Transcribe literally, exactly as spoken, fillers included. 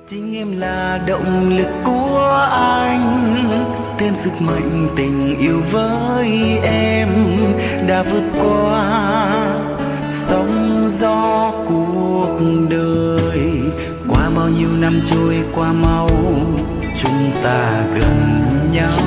Chính em là động lực của anh, thêm sức mạnh tình yêu với em đã vượt qua sóng gió cuộc đời. Qua bao nhiêu năm trôi qua mau, chúng ta gần nhau.